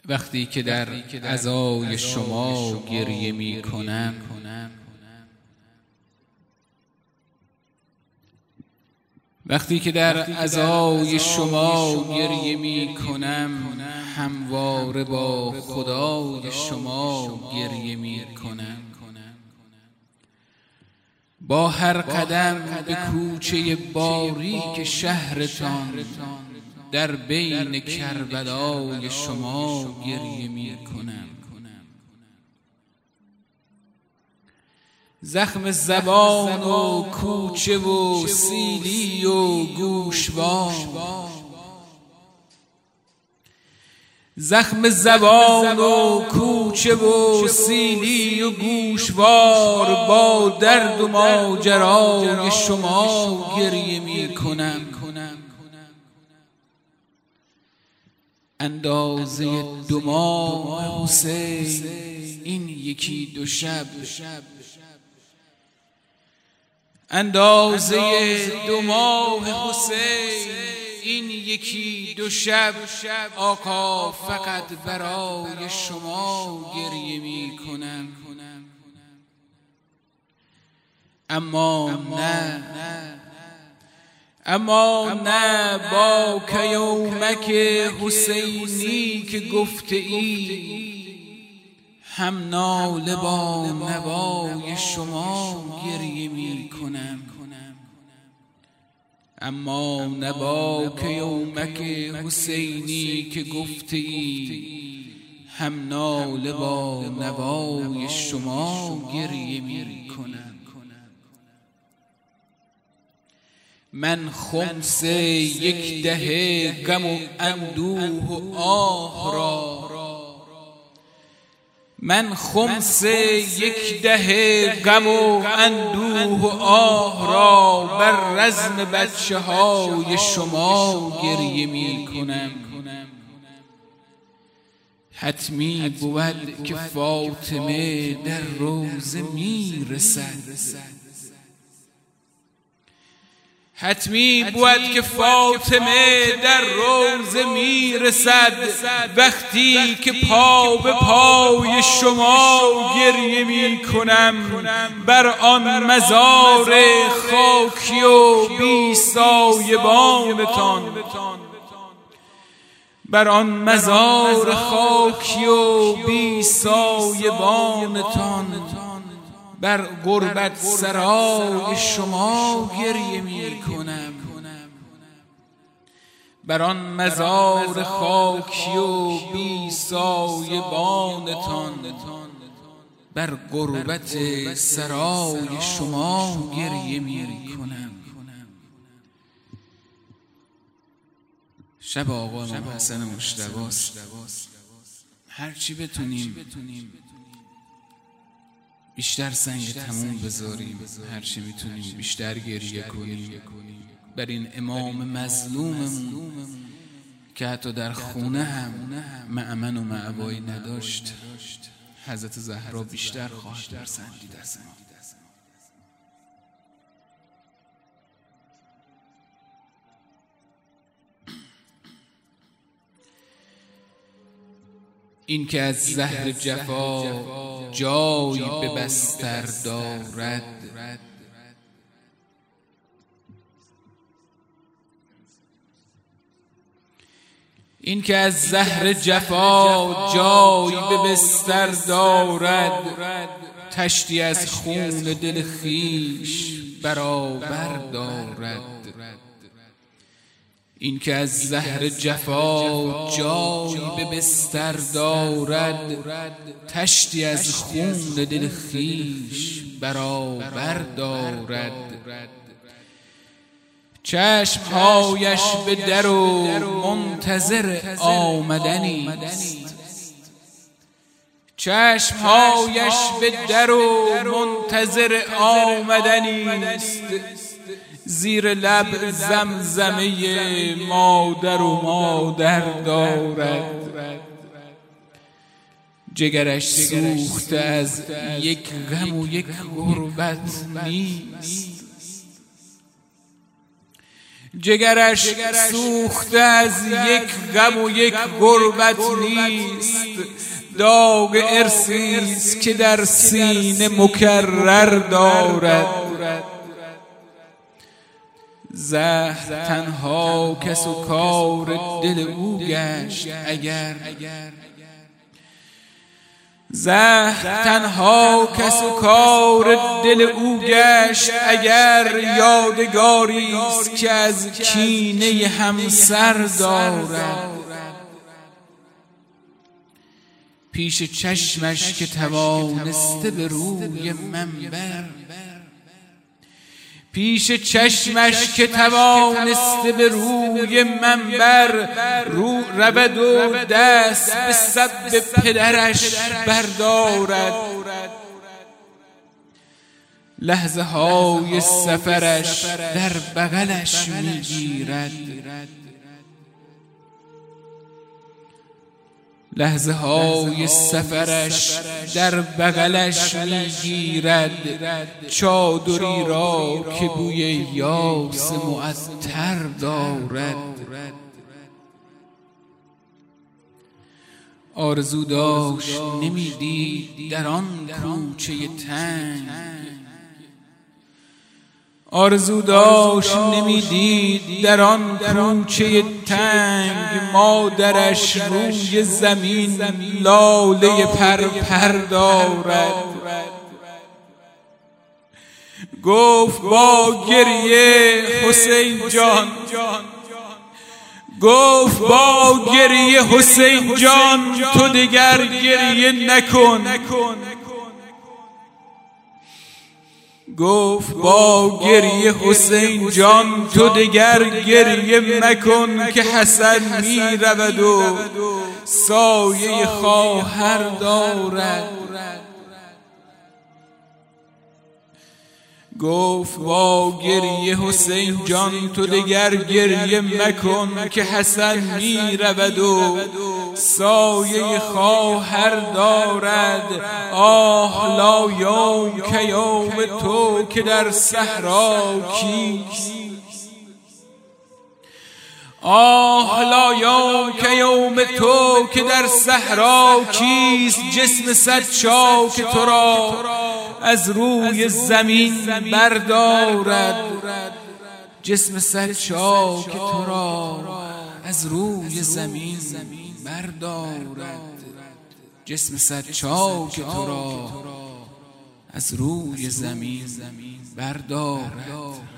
وقتی که در عزای شما گریه می کنم، وقتی که در عزای شما گریه می کنم، همواره با خدای شما گریه می کنم. با هر قدم به کوچه باریک شهرتان در بین کربلای شما گریه می کنم. زخم زبان و کوچه و سیلی و گوشوار، زخم زبان و کوچه و سیلی و گوشوار، با درد و ماجرای شما گریه می کنم. اندازه دو ماه حسین این یکی دو شب، اندازه دو ماه حسین این یکی دو شب، آقا فقط برای شما گریه می کنم. اما نه با کیومک حسینی که گفته ای، هم ناله با نوای شما گریه می کنم. اما نه با کیومک حسینی که گفته ای، هم ناله با نوای شما گریه می کنم. من خمس یک دهه غم و اندوه و آه را، من خمس یک دهه غم و اندوه و آه را بر رزم بچه های شما گریه می کنم. حتمی بود که فاطمه در روضه می رسد، حتمی بود که فاطمه در روضه می رسد، وقتی که پا به پای شما گریه می کنم. بر آن مزار خاکی و بی سایبانتان، بر آن مزار خاکی و بی سایبانتان، بر غربت سرای شما گریه می کنم. بر آن مزار خاکی و بی سایبانتان، بر غربت سرای شما گریه می کنم. شب آقا امام حسن مجتبی، هرچی بتونیم بیشتر سنگ تموم بذاریم، هرچی میتونیم بیشتر گریه کنیم بر این امام مظلوممون که حتی در خونه هم مأمن و مأوایی نداشت. حضرت زهرا بیشتر خواهد سنجید. این که از زهر جفا جایی به بستر دارد، این که از زهر جفا جایی به بستر دارد، تشتی از خون دل خویش برابر دارد. این که از زهر جفا جایی به بستر دارد، تشتی از خون دل خویش برابر دارد. چشمهایش به در و منتظر آمدنی است، چشمهایش به در و منتظر آمدنی است. زیر لب زمزمه مادر و مادر دارد. جگرش سوخته از یک غم و یک غربت نیست، جگرش سوخته از یک غم و یک غربت نیست، داغ ارثیست که در سینه مکرر دارد. زهر تنها کس و کار دل او گشت اگر، زهر تنها کس و کار دل او گشت اگر، یادگاریست که از کینه همسر دارد. پیش چشمش که توانسته به روی منبر، پیش چشمش که توانسته به روی منبر رود و دست به سب پدرش بردارد. لحظه های سفرش در بغلش میگیرد، لحظه های سفرش در بغلش میگیرد. چادری را که بوی یاس معطر دارد. آرزو داشت نمیدید در آن کوچه تنگ، آرزو داشت نمیدید در آن کوچه تنگ، مادرش روی زمین لاله پرپر دارد. گفت با گریه حسین جان، گفت با گریه حسین جان تو دیگر گریه نکن. گفت با گریه حسین جان تو دیگر گریه مکن، که حسن می رود و سایه خواهر دارد. گفت با گریه حسین جان تو دیگر گریه مکن، که حسن می رود و سایه خواهر دارد. آه لا یوم که یوم تو که در صحرا کیست، آه لا یوم که یوم تو که در صحرا کیست. جسم صد چاک تو را از روی زمین بردارد، جسم صد چاک تو را از روی زمین بردارد، جسم صد چاک تو را از روی زمین بردارد.